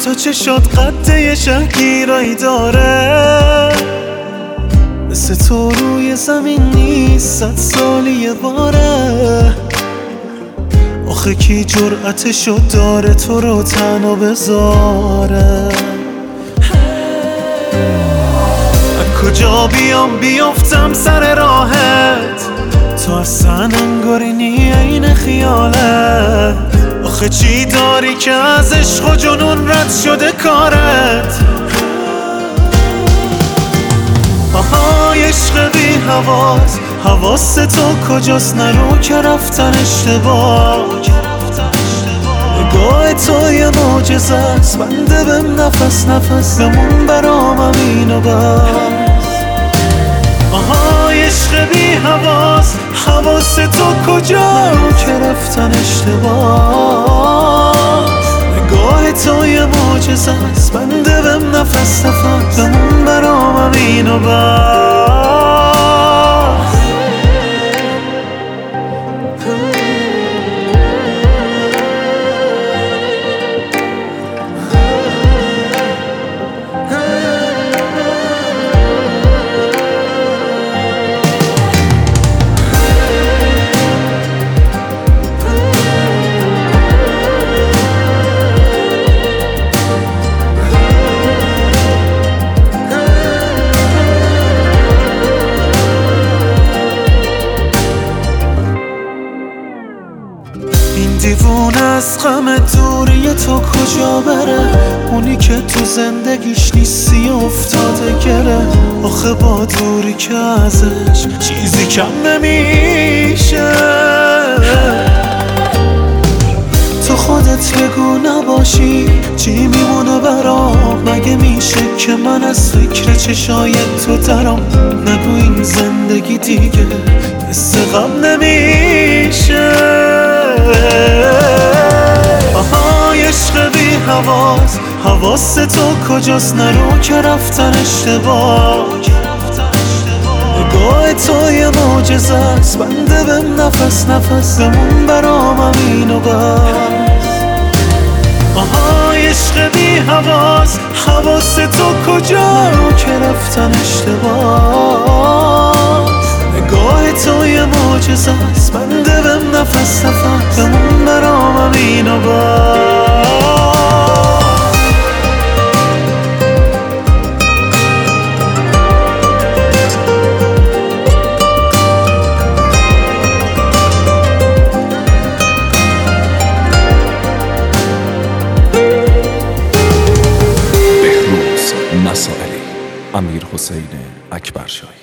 تو چه شد قده شهگیرایی داره، مثل تو روی زمین نیست 100 سالی یه باره. آخه کی جرأتشو داره تو رو تنها بذاره؟ از کجا بیام بیافتم سر راهت، تو اصلا انگاری نی این خیالت. آخه چی داری که از عشق و جنون رد شده کارت؟ آهای عشق بی حواس، حواس تو کجاست؟ نرو که رفتن اشتباه. نگاه تو یه معجزه است، بنده بهم نفس نفس بمون برام همین و بس. آهای عشق بی حواس، حواس تو کجا؟ نرو که رفتن اشتباه. نگاه تو یه معجزه است، بنده بهم نفس نفس بمون برام همین و بس. این دیوونه از غم دوری تو کجا بره؟ اونی که تو زندگیش نیستی افتاده گره. آخه با دوری که ازش چیزی کم نمیشه. تو خودت بگو نباشی چی میمونه برام؟ مگه میشه که من از فکر چشای تو درام؟ نگو این زندگی دیگه مثل غم نمیشه. آهای عشق بی حواس، حواس تو کجاست؟ نرو که رفتن اشتباه. نگاه تو یه معجزه است، بنده بهم نفس نفس بمون برام همین و بس. آهای عشق بی حواس، حواس تو کجا؟ نرو که رفتن اشتباه. نگاه تو یه معجزه است، بنده بهم نفس نفس بمون برام همین و بس. بهروز مسائلی، امیرحسین اکبرشاهی.